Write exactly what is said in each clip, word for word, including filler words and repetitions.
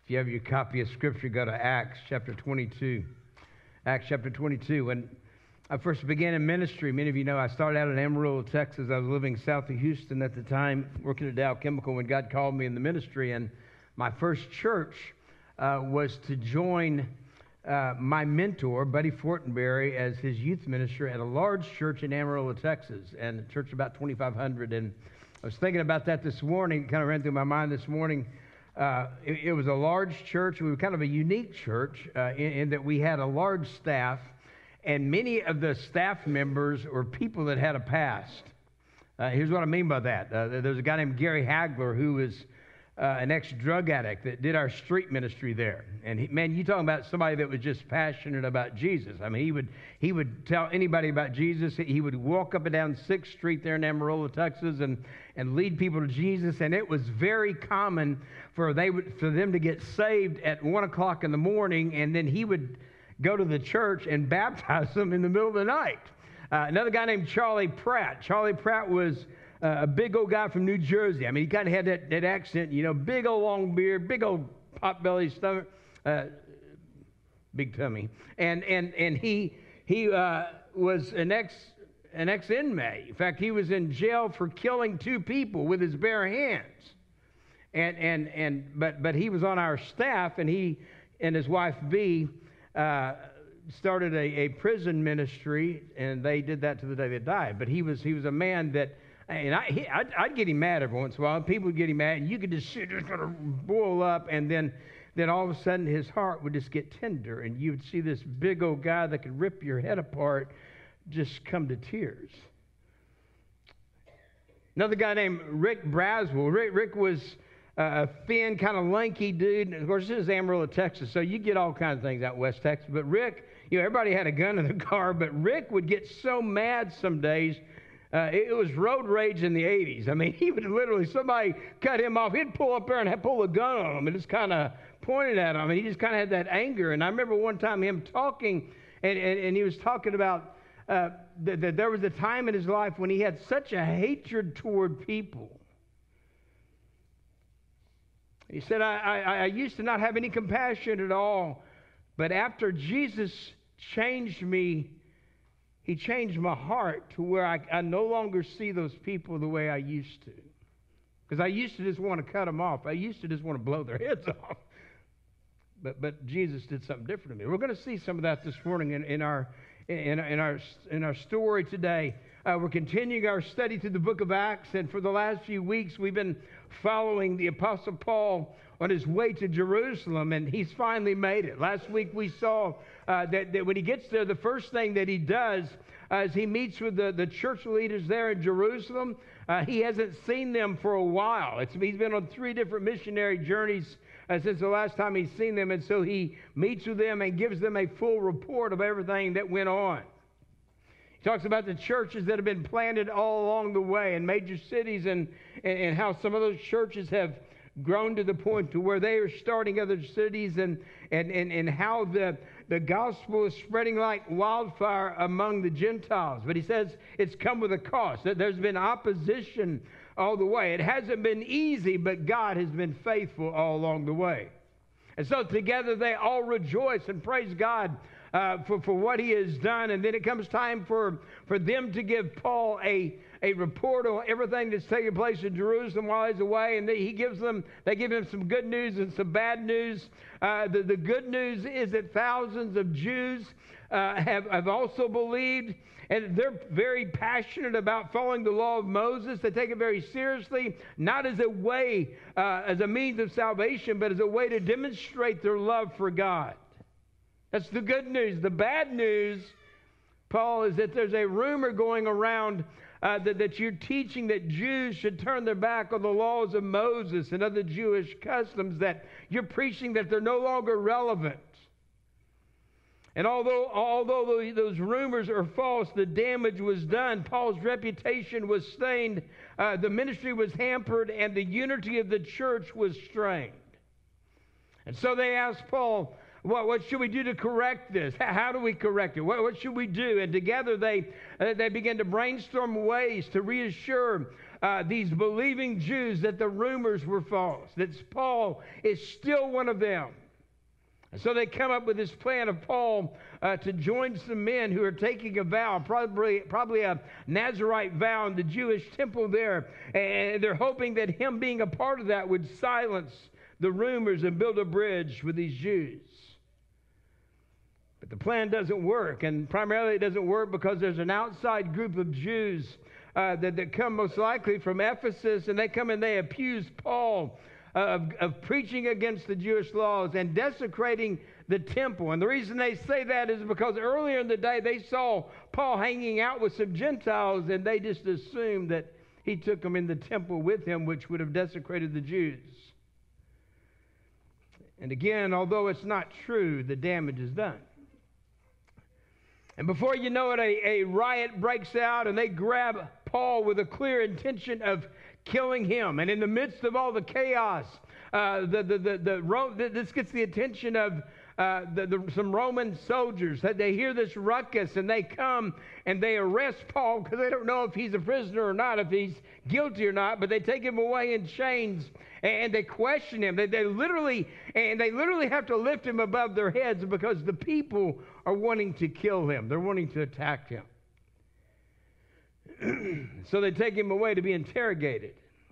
If you have your copy of Scripture, go to Acts chapter twenty-two. Acts chapter twenty-two. When I first began in ministry, many of you know I started out in Amarillo, Texas. I was living south of Houston at the time, working at Dow Chemical when God called me in the ministry. And my first church uh, was to join uh, my mentor, Buddy Fortenberry, as his youth minister at a large church in Amarillo, Texas, and a church about twenty-five hundred. And I was thinking about that this morning. It kind of ran through my mind this morning. Uh, it, it was a large church. We were kind of a unique church uh, in, in that we had a large staff, and many of the staff members were people that had a past. Uh, here's what I mean by that. Uh, there's a guy named Gary Hagler who was uh, an ex-drug addict that did our street ministry there. And he, man, you talking about somebody that was just passionate about Jesus. I mean, he would he would tell anybody about Jesus. He would walk up and down sixth Street there in Amarillo, Texas, and and lead people to Jesus. And it was very common for they would for them to get saved at one o'clock in the morning, and then he would go to the church and baptize them in the middle of the night. Uh, another guy named Charlie Pratt. Charlie Pratt was uh, a big old guy from New Jersey. I mean, he kind of had that, that accent, you know, big old long beard, big old pot-belly stomach, uh, big tummy. And and and he he uh, was an ex an ex-inmate. In fact, he was in jail for killing two people with his bare hands. And and and but but he was on our staff, and he and his wife V uh, started a, a prison ministry, and they did that to the day they died. But he was he was a man that, and I he, I'd, I'd get him mad every once in a while. People would get him mad, and you could just see it just kind of boil up, and then then all of a sudden his heart would just get tender, and you would see this big old guy that could rip your head apart just come to tears. Another guy named Rick Braswell. Rick, Rick was a thin, kind of lanky dude. And of course, this is Amarillo, Texas, so you get all kinds of things out West Texas. But Rick, you know, everybody had a gun in the car, but Rick would get so mad some days. Uh, it, it was road rage in the eighties. I mean, he would literally, somebody cut him off, he'd pull up there and pull a gun on him and just kind of pointed at him. And he just kind of had that anger. And I remember one time him talking, and, and, and he was talking about uh, that, that there was a time in his life when he had such a hatred toward people. He said, I, I, I used to not have any compassion at all, but after Jesus changed me, he changed my heart to where I, I no longer see those people the way I used to. Because I used to just want to cut them off. I used to just want to blow their heads off. But but Jesus did something different to me. We're going to see some of that this morning in, in, our, in, in, our, in our story today. Uh, we're continuing our study through the book of Acts, and for the last few weeks we've been following the Apostle Paul on his way to Jerusalem, and he's finally made it. Last week we saw uh, that, that when he gets there, the first thing that he does uh, is he meets with the, the church leaders there in Jerusalem. Uh, he hasn't seen them for a while. It's, he's been on three different missionary journeys uh, since the last time he's seen them, and so he meets with them and gives them a full report of everything that went on. He talks about the churches that have been planted all along the way in major cities, and, and, and how some of those churches have grown to the point to where they are starting other cities, and, and, and, and how the, the gospel is spreading like wildfire among the Gentiles. But he says it's come with a cost. That there's been opposition all the way. It hasn't been easy, but God has been faithful all along the way. And so together they all rejoice and praise God Uh, for, for what he has done. And then it comes time for, for them to give Paul a, a report on everything that's taking place in Jerusalem while he's away. And they, he gives them, they give him some good news and some bad news. Uh, the, the good news is that thousands of Jews uh, have, have also believed, and they're very passionate about following the law of Moses. They take it very seriously, not as a way, uh, as a means of salvation, but as a way to demonstrate their love for God. That's the good news. The bad news, Paul, is that there's a rumor going around uh, that, that you're teaching that Jews should turn their back on the laws of Moses and other Jewish customs, that you're preaching that they're no longer relevant. And although, although those rumors are false, the damage was done. Paul's reputation was stained, uh, the ministry was hampered, and the unity of the church was strained. And so they asked Paul, What, what should we do to correct this? How, how do we correct it? What, what should we do? And together they uh, they began to brainstorm ways to reassure uh, uh, these believing Jews that the rumors were false, that Paul is still one of them. And so they come up with this plan of Paul uh, to join some men who are taking a vow, probably, probably a Nazirite vow in the Jewish temple there. And they're hoping that him being a part of that would silence the rumors and build a bridge with these Jews. But the plan doesn't work, and primarily it doesn't work because there's an outside group of Jews uh, that, that come most likely from Ephesus, and they come and they accuse Paul Of, of preaching against the Jewish laws and desecrating the temple. And the reason they say that is because earlier in the day they saw Paul hanging out with some Gentiles, and they just assumed that he took them in the temple with him, which would have desecrated the Jews. And again, although it's not true, the damage is done. And before you know it, a, a riot breaks out, and they grab Paul with a clear intention of killing him. And in the midst of all the chaos, uh, the, the, the, the, Ro- this gets the attention of uh, the, the, some Roman soldiers. They hear this ruckus, and they come and they arrest Paul because they don't know if he's a prisoner or not, if he's guilty or not. But they take him away in chains, and they question him. They, they literally, and they literally have to lift him above their heads because the people are wanting to kill him. They're wanting to attack him. So they take him away to be interrogated.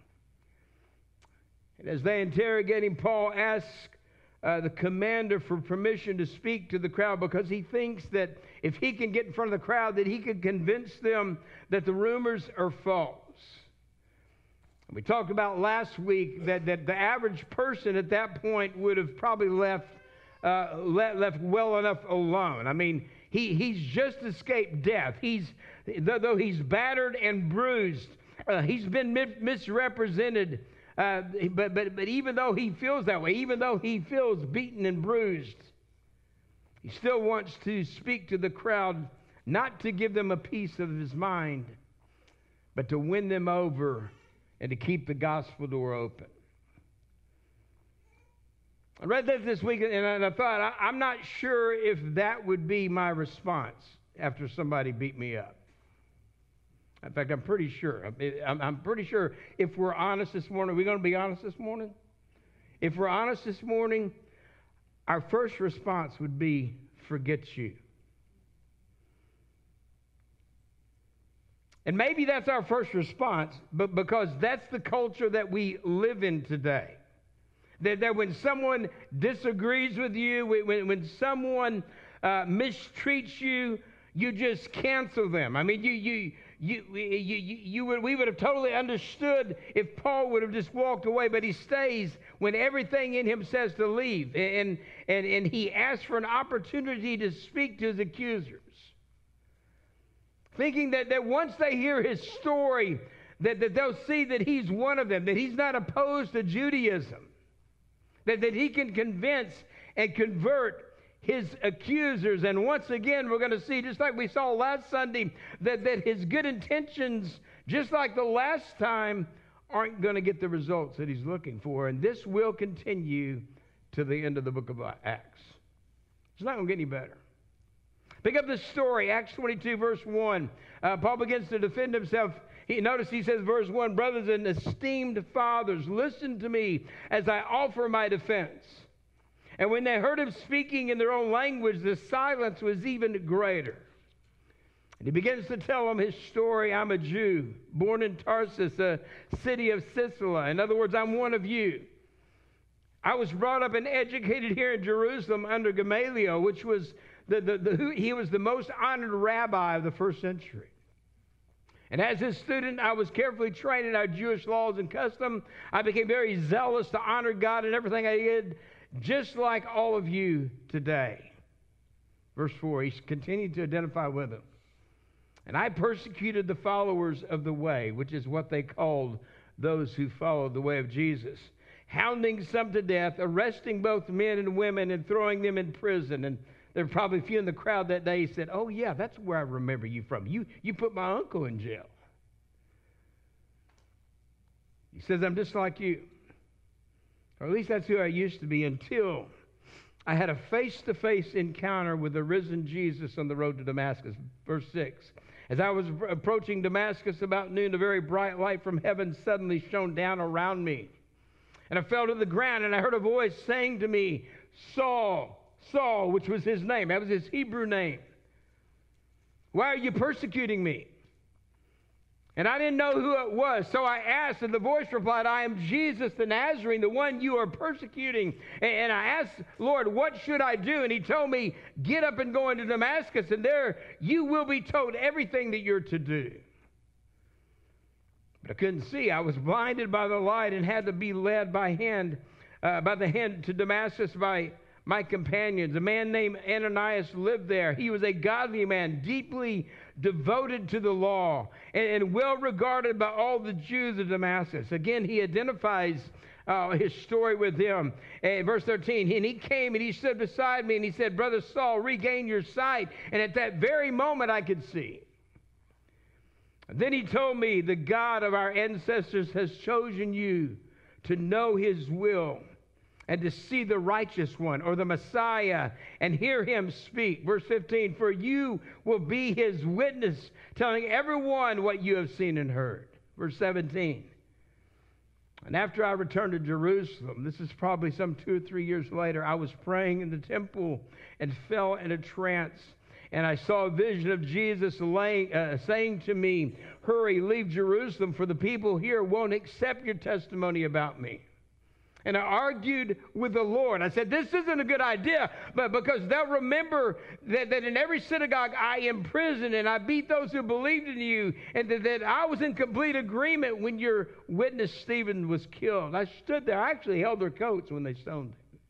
And as they interrogate him, Paul asks uh, the commander for permission to speak to the crowd because he thinks that if he can get in front of the crowd, that he could convince them that the rumors are false. We talked about last week that, that the average person at that point would have probably left, uh, left, left well enough alone. I mean, He, he's just escaped death. He's, though he's battered and bruised, uh, he's been mi- misrepresented. Uh, but, but, but even though he feels that way, even though he feels beaten and bruised, he still wants to speak to the crowd, not to give them a piece of his mind, but to win them over and to keep the gospel door open. I read that this week, and I thought, I, I'm not sure if that would be my response after somebody beat me up. In fact, I'm pretty sure. I'm, I'm pretty sure if we're honest this morning, are we going to be honest this morning? If we're honest this morning, our first response would be, forget you. And maybe that's our first response, but because that's the culture that we live in today. That, that when someone disagrees with you, when, when someone uh, mistreats you, you just cancel them. I mean, you, you, you, you, you, you would, we would have totally understood if Paul would have just walked away, but he stays when everything in him says to leave. And, and, and he asks for an opportunity to speak to his accusers, thinking that, that once they hear his story, that, that they'll see that he's one of them, that he's not opposed to Judaism. That, that he can convince and convert his accusers. And once again, we're going to see, just like we saw last Sunday, that, that his good intentions, just like the last time, aren't going to get the results that he's looking for. And this will continue to the end of the book of Acts. It's not going to get any better. Pick up this story, Acts twenty-two, verse one. Uh, Paul begins to defend himself. He, notice he says, verse one, brothers and esteemed fathers, listen to me as I offer my defense. And when they heard him speaking in their own language, the silence was even greater. And he begins to tell them his story. I'm a Jew, born in Tarsus, a city of Cilicia. In other words, I'm one of you. I was brought up and educated here in Jerusalem under Gamaliel, which was the, the, the he was the most honored rabbi of the first century. And as his student, I was carefully trained in our Jewish laws and custom. I became very zealous to honor God in everything I did, just like all of you today. Verse four, he continued to identify with them. And I persecuted the followers of the way, which is what they called those who followed the way of Jesus, hounding some to death, arresting both men and women, and throwing them in prison. And there were probably a few in the crowd that day who said, oh, yeah, that's where I remember you from. You, you put my uncle in jail. He says, I'm just like you. Or at least that's who I used to be until I had a face-to-face encounter with the risen Jesus on the road to Damascus. Verse six. As I was approaching Damascus about noon, a very bright light from heaven suddenly shone down around me. And I fell to the ground, and I heard a voice saying to me, Saul, Saul, which was his name. That was his Hebrew name. Why are you persecuting me? And I didn't know who it was, so I asked, and the voice replied, I am Jesus the Nazarene, the one you are persecuting. And I asked, Lord, what should I do? And he told me, get up and go into Damascus, and there you will be told everything that you're to do. But I couldn't see. I was blinded by the light and had to be led by hand, uh, by the hand to Damascus by my companions. A man named Ananias lived there. He was a godly man, deeply devoted to the law, and, and well regarded by all the Jews of Damascus. Again, he identifies uh, his story with him. And verse thirteen, and he came and he stood beside me and he said, Brother Saul, regain your sight. And at that very moment I could see. Then he told me, the God of our ancestors has chosen you to know his will and to see the righteous one, or the Messiah, and hear him speak. Verse fifteen, for you will be his witness, telling everyone what you have seen and heard. Verse seventeen, and after I returned to Jerusalem, this is probably some two or three years later, I was praying in the temple and fell in a trance. And I saw a vision of Jesus laying, uh, saying to me, hurry, leave Jerusalem, for the people here won't accept your testimony about me. And I argued with the Lord. I said, this isn't a good idea, but because they'll remember that, that in every synagogue I imprisoned and I beat those who believed in you, and that, that I was in complete agreement when your witness Stephen was killed. I stood there. I actually held their coats when they stoned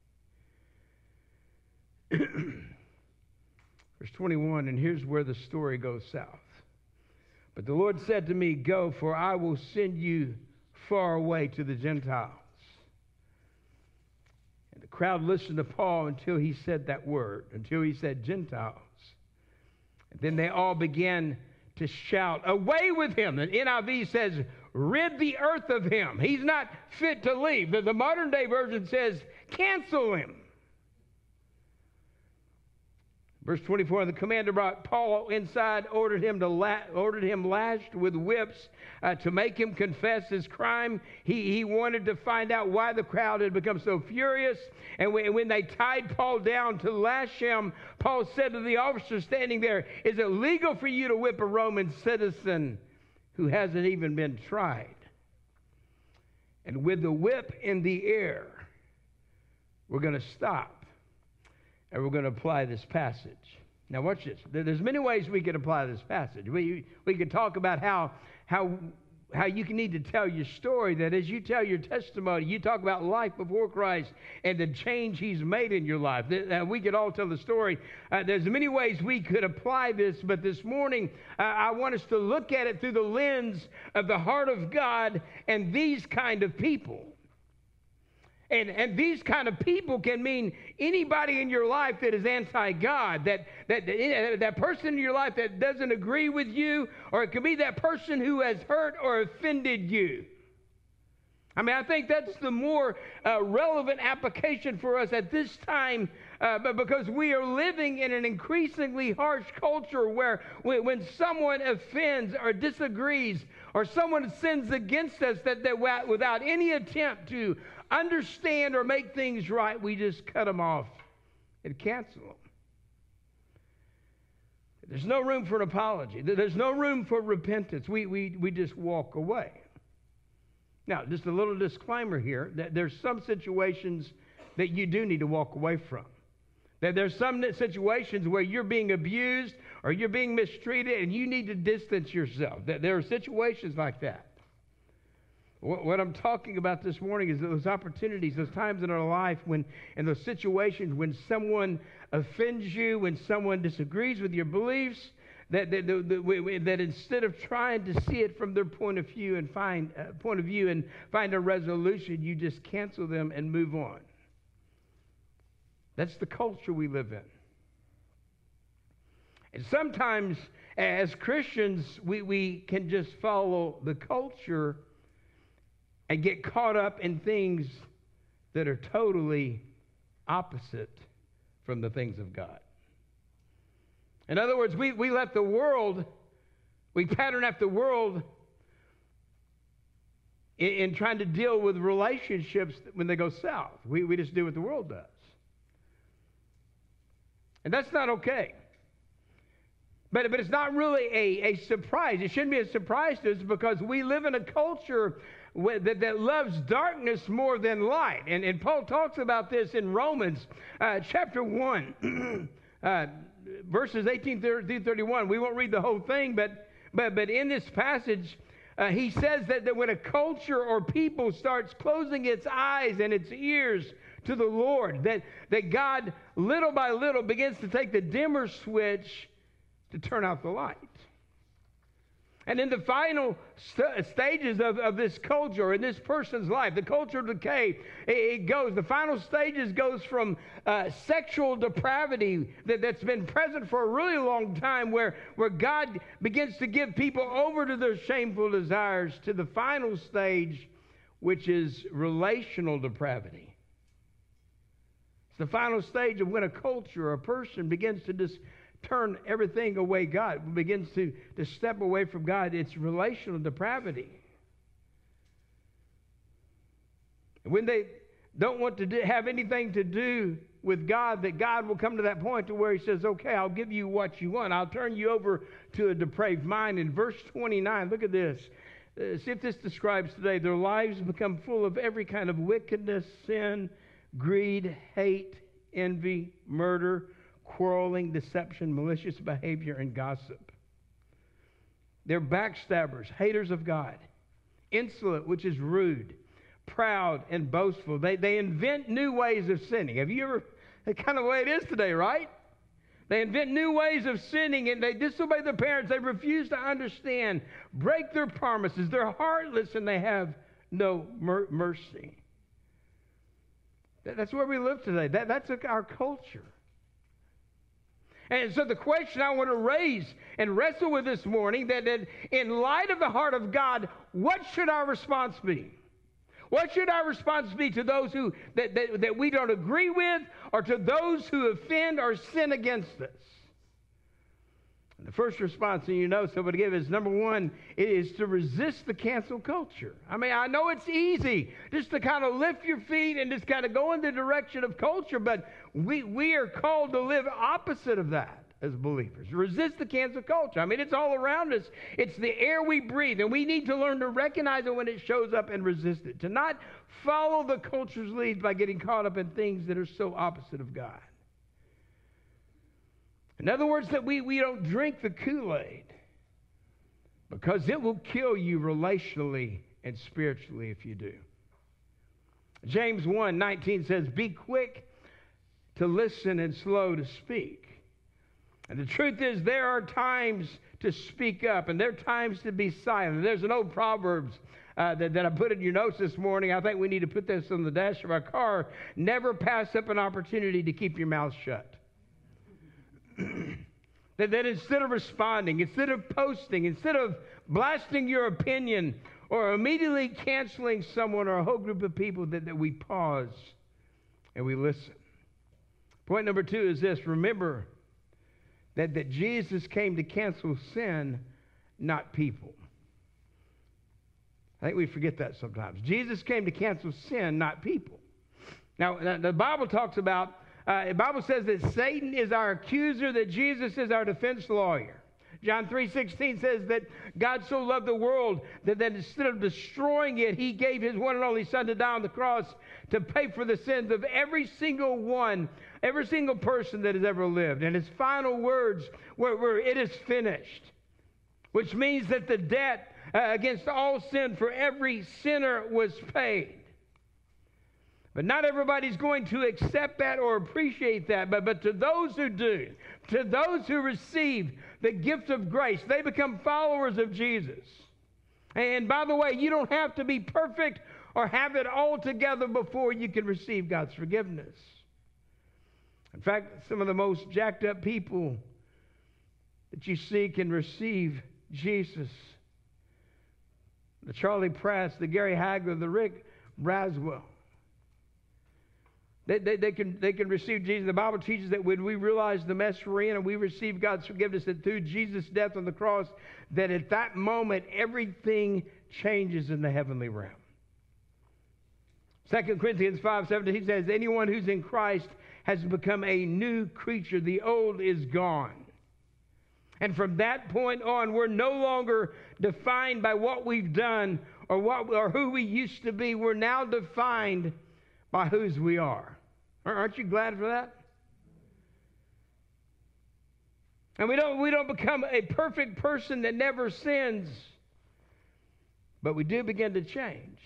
him. Verse twenty-one, and here's where the story goes south. But the Lord said to me, go, for I will send you far away to the Gentiles. And the crowd listened to Paul until he said that word, until he said Gentiles. And then they all began to shout, away with him. The N I V says, rid the earth of him. He's not fit to leave. The, the modern day version says, cancel him. Verse twenty-four, the commander brought Paul inside, ordered him to la- ordered him lashed with whips uh, to make him confess his crime. He, he wanted to find out why the crowd had become so furious. And when, when they tied Paul down to lash him, Paul said to the officer standing there, is it legal for you to whip a Roman citizen who hasn't even been tried? And with the whip in the air, we're going to stop. And we're going to apply this passage. Now watch this. There's many ways we could apply this passage. We, we could talk about how, how, how you can need to tell your story, that as you tell your testimony, you talk about life before Christ and the change he's made in your life. Uh, we could all tell the story. Uh, there's many ways we could apply this, but this morning uh, I want us to look at it through the lens of the heart of God and these kind of people. And, and these kind of people can mean anybody in your life that is anti-God, that, that, that, that person in your life that doesn't agree with you, or it could be that person who has hurt or offended you. I mean, I think that's the more uh, relevant application for us at this time, uh, but because we are living in an increasingly harsh culture where when, when someone offends or disagrees or someone sins against us, that, that without any attempt to understand or make things right, we just cut them off and cancel them. There's no room for an apology. There's no room for repentance. We, we, we just walk away. Now, just a little disclaimer here, that there's some situations that you do need to walk away from. That there's some situations where you're being abused or you're being mistreated and you need to distance yourself. That there are situations like that. What I'm talking about this morning is those opportunities, those times in our life when, in those situations when someone offends you, when someone disagrees with your beliefs, that that, that, that instead of trying to see it from their point of view and find uh, point of view and find a resolution, you just cancel them and move on. That's the culture we live in. And sometimes, as Christians, we, we can just follow the culture and get caught up in things that are totally opposite from the things of God. In other words, we, we let the world We pattern after the world in, in trying to deal with relationships when they go south. We, we just do what the world does. And that's not okay. But, but it's not really a, a surprise. It shouldn't be a surprise to us because we live in a culture that, that loves darkness more than light. And, and Paul talks about this in Romans uh, chapter one, uh, verses eighteen through thirty-one. We won't read the whole thing, but, but, but in this passage, uh, he says that, that when a culture or people starts closing its eyes and its ears to the Lord, that, that God little by little begins to take the dimmer switch to turn out the light. And in the final st- stages of, of this culture, in this person's life, the culture of decay, it, it goes, the final stages goes from uh, sexual depravity that, that's been present for a really long time, where, where God begins to give people over to their shameful desires, to the final stage, which is relational depravity. It's the final stage of when a culture or a person begins to just turn everything away God, begins to, to step away from God. It's relational depravity. When they don't want to do, have anything to do with God, that God will come to that point to where he says, okay, I'll give you what you want. I'll turn you over to a depraved mind. In verse twenty-nine, look at this. Uh, see if this describes today. Their lives become full of every kind of wickedness, sin, greed, hate, envy, murder, quarreling, deception, malicious behavior, and gossip. They're backstabbers, haters of God, insolent, which is rude, proud, and boastful. They, they invent new ways of sinning. Have you ever, that's kind of the way it is today, right? They invent new ways of sinning, and they disobey their parents. They refuse to understand, break their promises. They're heartless, and they have no mer- mercy. That, that's where we live today. That, that's our culture. And so the question I want to raise and wrestle with this morning, that, that in light of the heart of God, what should our response be? What should our response be to those who that, that, that we don't agree with, or to those who offend or sin against us? And the first response, and you know, so to give is, number one, it is to resist the cancel culture. I mean, I know it's easy just to kind of lift your feet and just kind of go in the direction of culture, but we, we are called to live opposite of that as believers. Resist the cancel culture. I mean, it's all around us. It's the air we breathe, and we need to learn to recognize it when it shows up and resist it. To not follow the culture's lead by getting caught up in things that are so opposite of God. In other words, that we, we don't drink the Kool-Aid, because it will kill you relationally and spiritually if you do. James one nineteen says, be quick to listen and slow to speak. And the truth is, there are times to speak up, and there are times to be silent. There's an old Proverbs uh, that, that I put in your notes this morning. I think we need to put this on the dash of our car. Never pass up an opportunity to keep your mouth shut. that, that instead of responding, instead of posting, instead of blasting your opinion or immediately canceling someone or a whole group of people, that, that we pause and we listen. Point number two is this. Remember that, that Jesus came to cancel sin, not people. I think we forget that sometimes. Jesus came to cancel sin, not people. Now, the Bible talks about Uh, the Bible says that Satan is our accuser, that Jesus is our defense lawyer. John three sixteen says that God so loved the world that, that instead of destroying it, he gave his one and only Son to die on the cross to pay for the sins of every single one, every single person that has ever lived. And his final words were, were it is finished, which means that the debt uh, against all sin for every sinner was paid. But not everybody's going to accept that or appreciate that. But, but to those who do, to those who receive the gift of grace, they become followers of Jesus. And by the way, you don't have to be perfect or have it all together before you can receive God's forgiveness. In fact, some of the most jacked up people that you see can receive Jesus. The Charlie Pratt, the Gary Hagler, the Rick Braswell. They, they, they, can, they can receive Jesus. The Bible teaches that when we realize the mess we're in and we receive God's forgiveness, that through Jesus' death on the cross, that at that moment, everything changes in the heavenly realm. Second Corinthians five seventeen, he says, anyone who's in Christ has become a new creature. The old is gone. And from that point on, we're no longer defined by what we've done or, what, or who we used to be. We're now defined by whose we are. Aren't you glad for that? And we don't, we don't become a perfect person that never sins, but we do begin to change.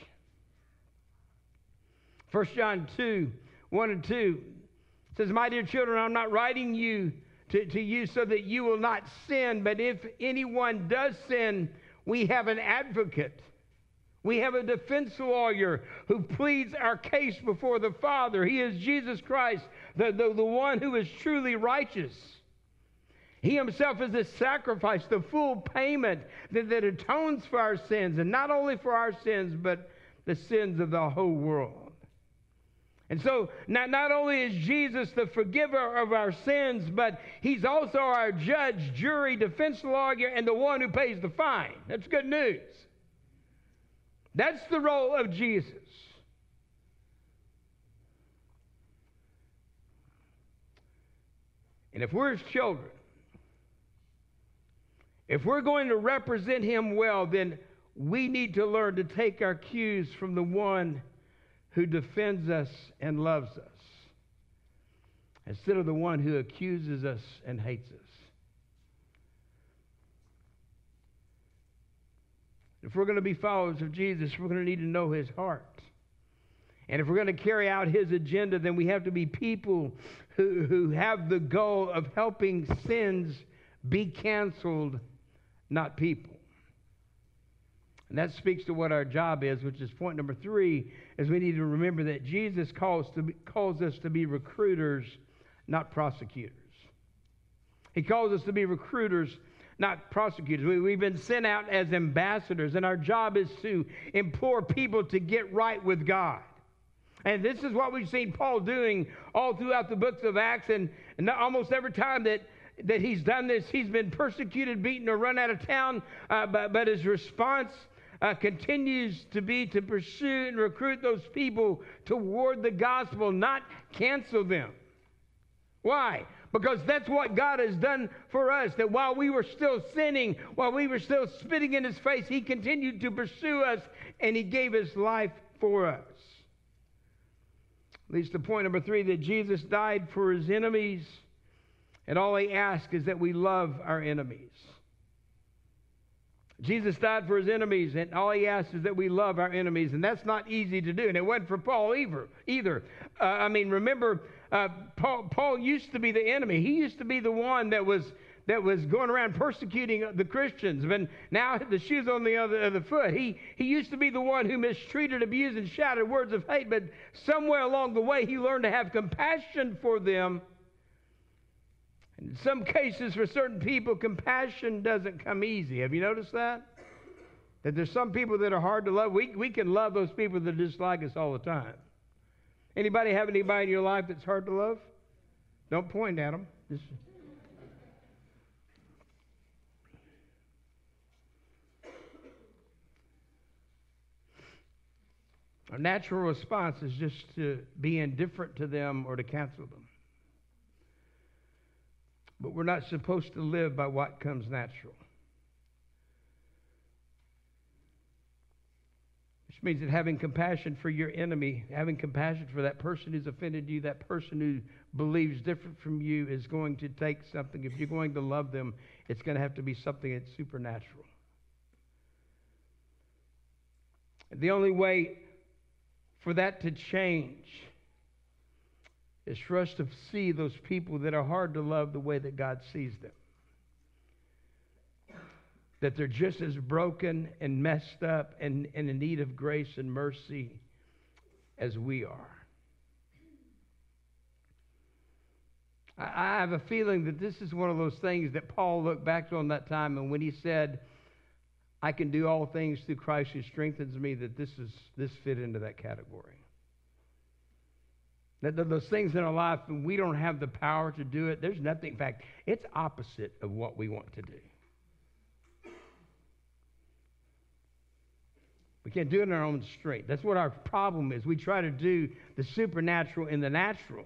First John two, one and two says, my dear children, I'm not writing you to, to you so that you will not sin, but if anyone does sin, we have an advocate. We have a defense lawyer who pleads our case before the Father. He is Jesus Christ, the, the, the one who is truly righteous. He himself is the sacrifice, the full payment that, that atones for our sins, and not only for our sins, but the sins of the whole world. And so not, not only is Jesus the forgiver of our sins, but he's also our judge, jury, defense lawyer, and the one who pays the fine. That's good news. That's the role of Jesus. And if we're his children, if we're going to represent him well, then we need to learn to take our cues from the one who defends us and loves us, instead of the one who accuses us and hates us. If we're going to be followers of Jesus, we're going to need to know his heart. And if we're going to carry out his agenda, then we have to be people who, who have the goal of helping sins be canceled, not people. And that speaks to what our job is, which is point number three, is we need to remember that Jesus calls, to be, calls us to be recruiters, not prosecutors. He calls us to be recruiters, not prosecutors. We, we've been sent out as ambassadors, and our job is to implore people to get right with God. And this is what we've seen Paul doing all throughout the books of Acts, and, and almost every time that, that he's done this, he's been persecuted, beaten, or run out of town, uh, but, but his response uh, continues to be to pursue and recruit those people toward the gospel, not cancel them. Why? Because that's what God has done for us, that while we were still sinning, while we were still spitting in his face, he continued to pursue us, and he gave his life for us. Leads to point number three, that Jesus died for his enemies, and all he asks is that we love our enemies. Jesus died for his enemies, and all he asks is that we love our enemies, and that's not easy to do, and it wasn't for Paul either. either. Uh, I mean, remember, uh, Paul, Paul used to be the enemy. He used to be the one that was that was going around persecuting the Christians, but now the shoe's on the other, other foot. He, he used to be the one who mistreated, abused, and shouted words of hate, but somewhere along the way he learned to have compassion for them. In some cases, for certain people, compassion doesn't come easy. Have you noticed that? That there's some people that are hard to love. We, we can love those people that dislike us all the time. Anybody have anybody in your life that's hard to love? Don't point at them. Just... Our natural response is just to be indifferent to them or to cancel them. But we're not supposed to live by what comes natural. Which means that having compassion for your enemy, having compassion for that person who's offended you, that person who believes different from you, is going to take something. If you're going to love them, it's going to have to be something that's supernatural. The only way for that to change is for us to see those people that are hard to love the way that God sees them. That they're just as broken and messed up and, and in need of grace and mercy as we are. I, I have a feeling that this is one of those things that Paul looked back on that time, and when he said, I can do all things through Christ who strengthens me, that this is this fit into that category. That those things in our life, and we don't have the power to do it. There's nothing. In fact, it's opposite of what we want to do. We can't do it in our own strength. That's what our problem is. We try to do the supernatural in the natural.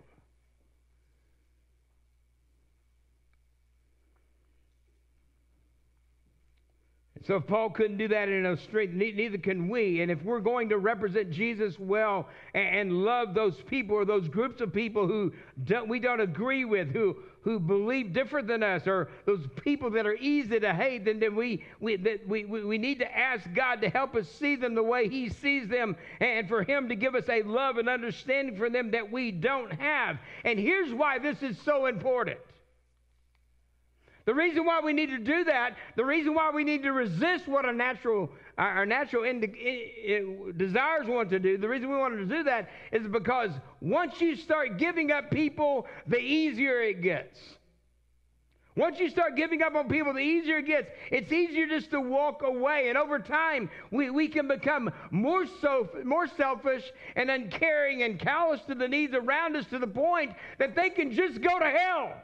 So if Paul couldn't do that in his strength, neither can we. And if we're going to represent Jesus well and love those people or those groups of people who don't, we don't agree with, who, who believe different than us, or those people that are easy to hate, then, then we, we, that we, we, we need to ask God to help us see them the way He sees them, and for Him to give us a love and understanding for them that we don't have. And here's why this is so important. The reason why we need to do that, the reason why we need to resist what our natural, our natural indi- desires want to do, the reason we want to do that is because once you start giving up people, the easier it gets. Once you start giving up on people, the easier it gets. It's easier just to walk away. And over time, we, we can become more, so, more selfish and uncaring and callous to the needs around us to the point that they can just go to hell.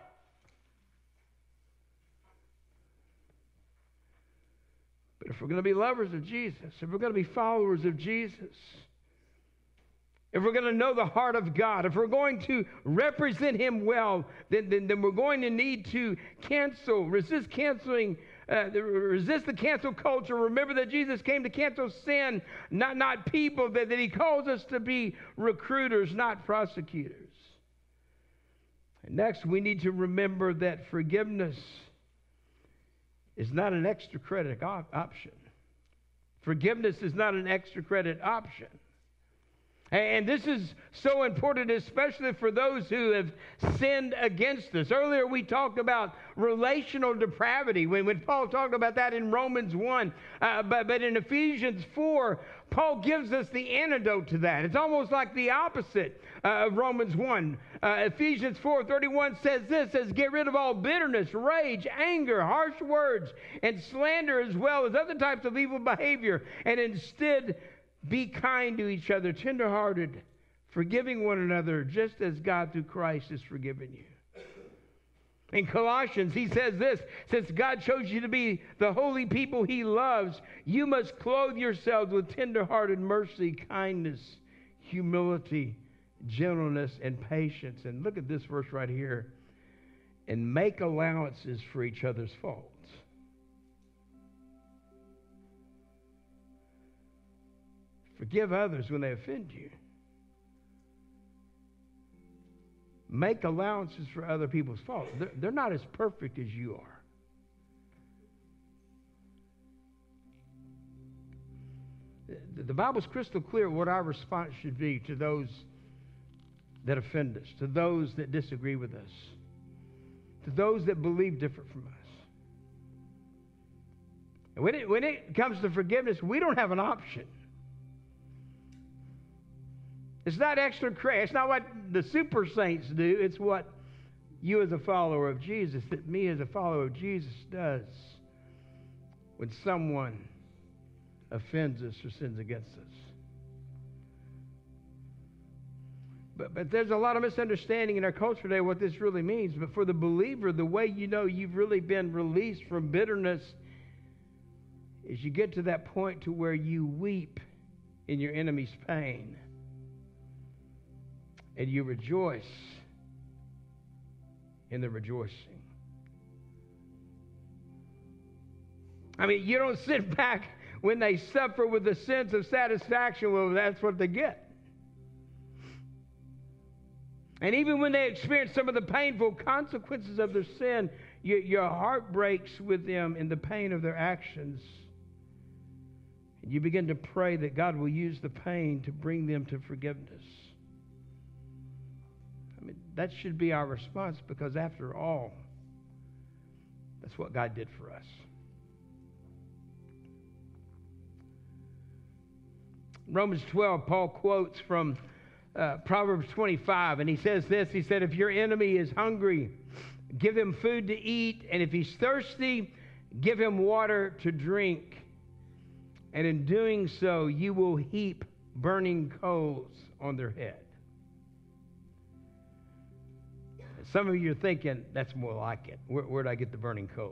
But if we're going to be lovers of Jesus, if we're going to be followers of Jesus, if we're going to know the heart of God, if we're going to represent Him well, then, then, then we're going to need to cancel, resist canceling, uh, resist the cancel culture. Remember that Jesus came to cancel sin, not, not people, that, that He calls us to be recruiters, not prosecutors. And next, we need to remember that forgiveness is not an extra credit op- option. Forgiveness is not an extra credit option. And this is so important, especially for those who have sinned against us. Earlier we talked about relational depravity when, when Paul talked about that in Romans one. Uh, but, but in Ephesians four, Paul gives us the antidote to that. It's almost like the opposite uh, of Romans one. Uh, Ephesians four thirty-one says this, says, get rid of all bitterness, rage, anger, harsh words, and slander, as well as other types of evil behavior, and instead be kind to each other, tenderhearted, forgiving one another, just as God through Christ has forgiven you. In Colossians, he says this, since God chose you to be the holy people He loves, you must clothe yourselves with tenderhearted mercy, kindness, humility, gentleness, and patience. And look at this verse right here. And make allowances for each other's faults. Forgive others when they offend you. Make allowances for other people's faults. They're, they're not as perfect as you are. The, the Bible's crystal clear what our response should be to those that offend us, to those that disagree with us, to those that believe different from us. And when it, when it comes to forgiveness, we don't have an option. It's not extra credit. It's not what the super saints do. It's what you as a follower of Jesus, that me as a follower of Jesus does when someone offends us or sins against us. But, but there's a lot of misunderstanding in our culture today what this really means. But for the believer, the way you know you've really been released from bitterness is you get to that point to where you weep in your enemy's pain. And you rejoice in the rejoicing. I mean, you don't sit back when they suffer with a sense of satisfaction. Well, that's what they get. And even when they experience some of the painful consequences of their sin, you, your heart breaks with them in the pain of their actions. And you begin to pray that God will use the pain to bring them to forgiveness. I mean, that should be our response, because after all, that's what God did for us. Romans twelve, Paul quotes from uh, Proverbs twenty-five, and he says this, he said, if your enemy is hungry, give him food to eat, and if he's thirsty, give him water to drink. And in doing so, you will heap burning coals on their head. Some of you are thinking, that's more like it. Where, where did I get the burning coals?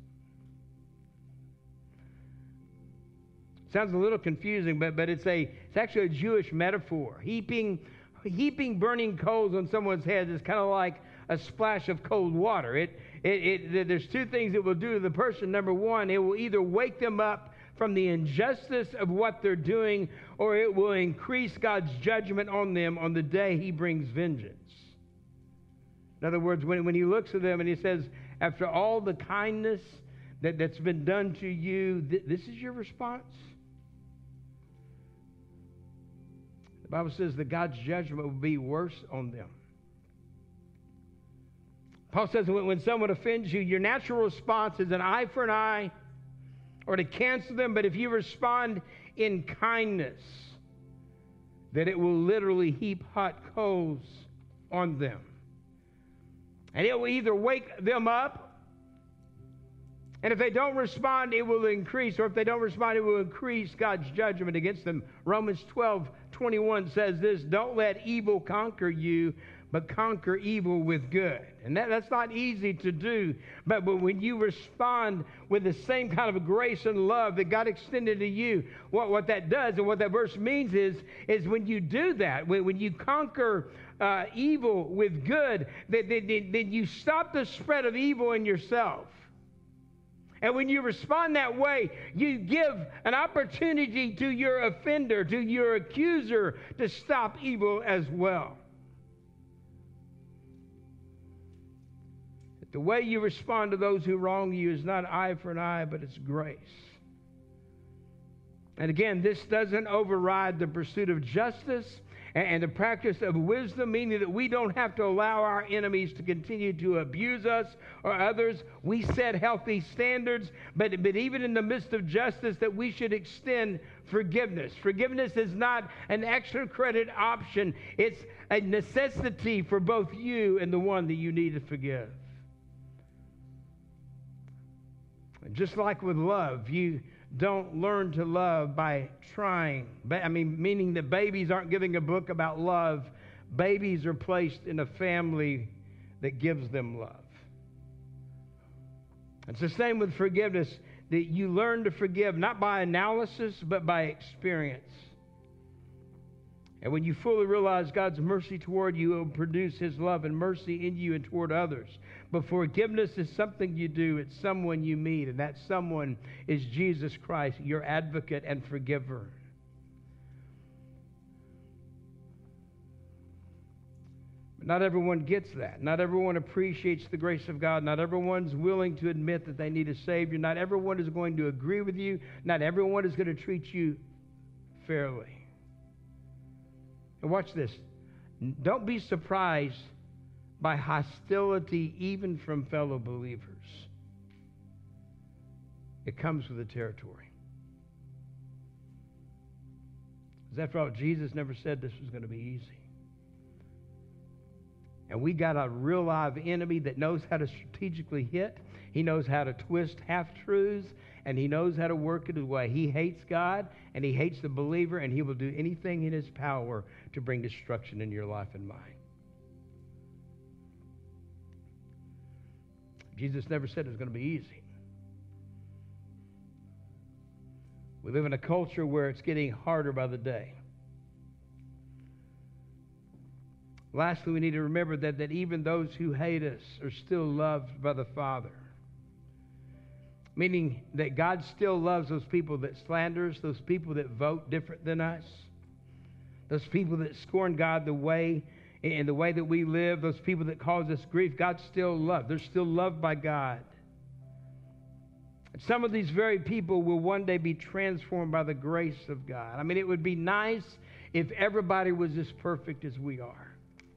Sounds a little confusing, but, but it's, a, it's actually a Jewish metaphor. Heaping, heaping burning coals on someone's head is kind of like a splash of cold water. It, it, it, there's two things it will do to the person. Number one, it will either wake them up from the injustice of what they're doing, or it will increase God's judgment on them on the day he brings vengeance. In other words, when, when he looks at them and he says, after all the kindness that, that's been done to you, th- this is your response? The Bible says that God's judgment will be worse on them. Paul says when, when someone offends you, your natural response is an eye for an eye or to cancel them. But if you respond in kindness, that it will literally heap hot coals on them. And it will either wake them up, and if they don't respond, it will increase. Or if they don't respond, it will increase God's judgment against them. Romans twelve twenty-one says this, don't let evil conquer you, but conquer evil with good. And that, that's not easy to do. But, but when you respond with the same kind of grace and love that God extended to you, what, what that does and what that verse means is, is when you do that, when, when you conquer uh, evil with good, then, then, then you stop the spread of evil in yourself. And when you respond that way, you give an opportunity to your offender, to your accuser, to stop evil as well. The way you respond to those who wrong you is not eye for an eye, but it's grace. And again, this doesn't override the pursuit of justice and the practice of wisdom, meaning that we don't have to allow our enemies to continue to abuse us or others. We set healthy standards, but, but even in the midst of justice, that we should extend forgiveness. Forgiveness is not an extra credit option. It's a necessity for both you and the one that you need to forgive. Just like with love, you don't learn to love by trying. I mean, meaning that babies aren't giving a book about love. Babies are placed in a family that gives them love. It's the same with forgiveness, that you learn to forgive not by analysis, but by experience. And when you fully realize God's mercy toward you, it will produce his love and mercy in you and toward others. But forgiveness is something you do. It's someone you meet, and that someone is Jesus Christ, your advocate and forgiver. But not everyone gets that. Not everyone appreciates the grace of God. Not everyone's willing to admit that they need a Savior. Not everyone is going to agree with you. Not everyone is going to treat you fairly. And watch this. Don't be surprised by hostility even from fellow believers. It comes with the territory. Because after all, Jesus never said this was going to be easy. And we got a real live enemy that knows how to strategically hit. He knows how to twist half-truths, and he knows how to work it his way. He hates God, and he hates the believer, and he will do anything in his power to bring destruction in your life and mine. Jesus never said it was going to be easy. We live in a culture where it's getting harder by the day. Lastly, we need to remember that, that even those who hate us are still loved by the Father. Meaning that God still loves those people that slander us, those people that vote different than us, those people that scorn God the way in the way that we live, those people that cause us grief. God still loves. They're still loved by God. And some of these very people will one day be transformed by the grace of God. I mean, it would be nice if everybody was as perfect as we are.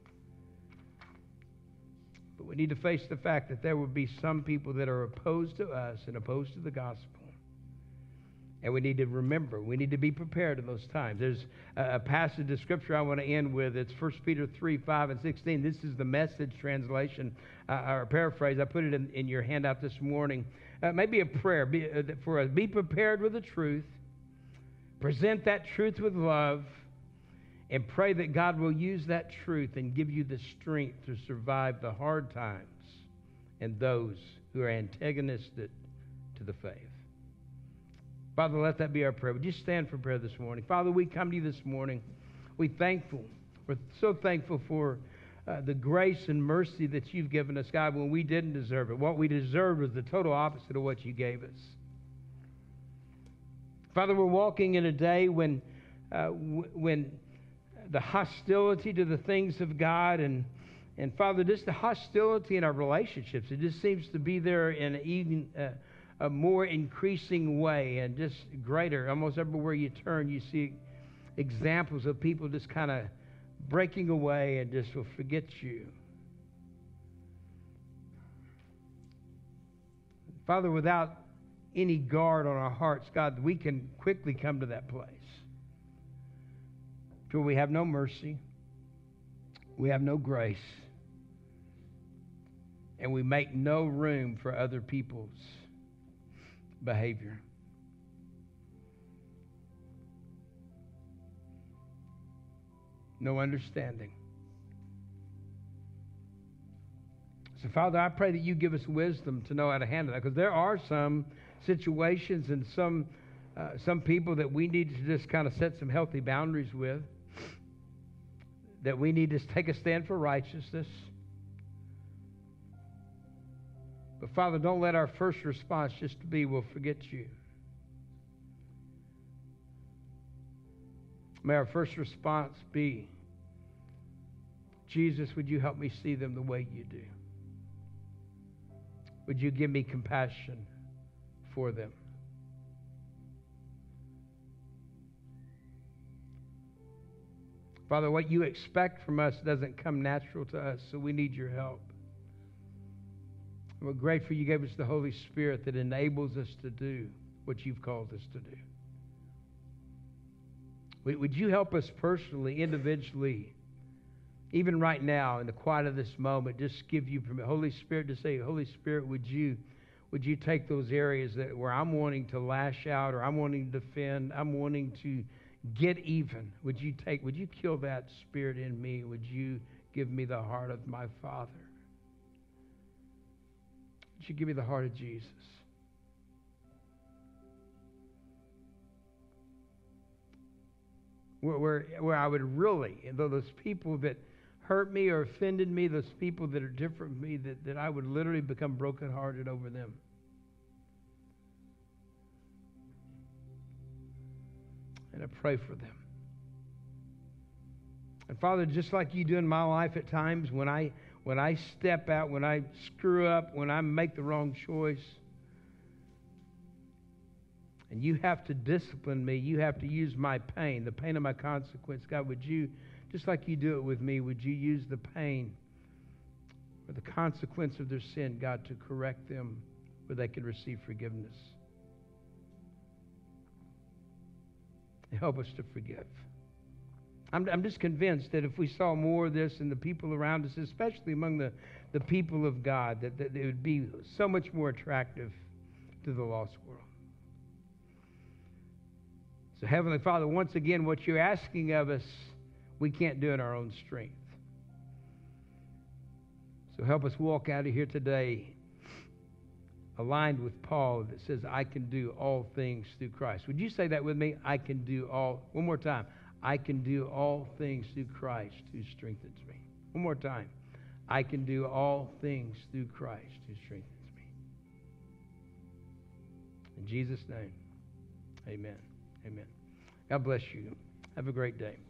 But we need to face the fact that there will be some people that are opposed to us and opposed to the gospel. And we need to remember, we need to be prepared in those times. There's a, a passage of Scripture I want to end with. It's First Peter three, five, and sixteen. This is the Message translation, uh, or paraphrase. I put it in, in your handout this morning. Uh, maybe a prayer be, uh, for us. Be prepared with the truth. Present that truth with love. And pray that God will use that truth and give you the strength to survive the hard times and those who are antagonistic to the faith. Father, let that be our prayer. Would you stand for prayer this morning? Father, we come to you this morning. We're thankful. We're so thankful for uh, the grace and mercy that you've given us, God, when we didn't deserve it. What we deserved was the total opposite of what you gave us. Father, we're walking in a day when, uh, w- when the hostility to the things of God and, and Father, just the hostility in our relationships, it just seems to be there in an even uh, a more increasing way and just greater. Almost everywhere you turn, you see examples of people just kind of breaking away and just will forget you. Father, without any guard on our hearts, God, we can quickly come to that place where we have no mercy, we have no grace, and we make no room for other people's behavior. No understanding. So, Father, I pray that you give us wisdom to know how to handle that, because there are some situations and some uh, some people that we need to just kind of set some healthy boundaries with, that we need to take a stand for righteousness. But, Father, don't let our first response just be, we'll forget you. May our first response be, Jesus, would you help me see them the way you do? Would you give me compassion for them? Father, what you expect from us doesn't come natural to us, so we need your help. We're grateful you gave us the Holy Spirit that enables us to do what you've called us to do. Would you help us personally, individually, even right now in the quiet of this moment, just give you permission, Holy Spirit, to say, Holy Spirit, would you would you take those areas that where I'm wanting to lash out or I'm wanting to defend, I'm wanting to get even. Would you take, would you kill that spirit in me? Would you give me the heart of my Father? Would you give me the heart of Jesus? Where, where, where I would really, though those people that hurt me or offended me, those people that are different from me, that, that I would literally become brokenhearted over them. And I pray for them. And Father, just like you do in my life at times, when I when I step out, when I screw up, when I make the wrong choice, and you have to discipline me, you have to use my pain, the pain of my consequence. God, would you, just like you do it with me, would you use the pain or the consequence of their sin, God, to correct them where they can receive forgiveness? Help us to forgive. I'm, I'm just convinced that if we saw more of this in the people around us, especially among the, the people of God, that, that it would be so much more attractive to the lost world. So, Heavenly Father, once again, what you're asking of us, we can't do in our own strength. So help us walk out of here today aligned with Paul that says, I can do all things through Christ. Would you say that with me? I can do all. One more time. I can do all things through Christ who strengthens me. One more time. I can do all things through Christ who strengthens me. In Jesus' name, amen. Amen. God bless you. Have a great day.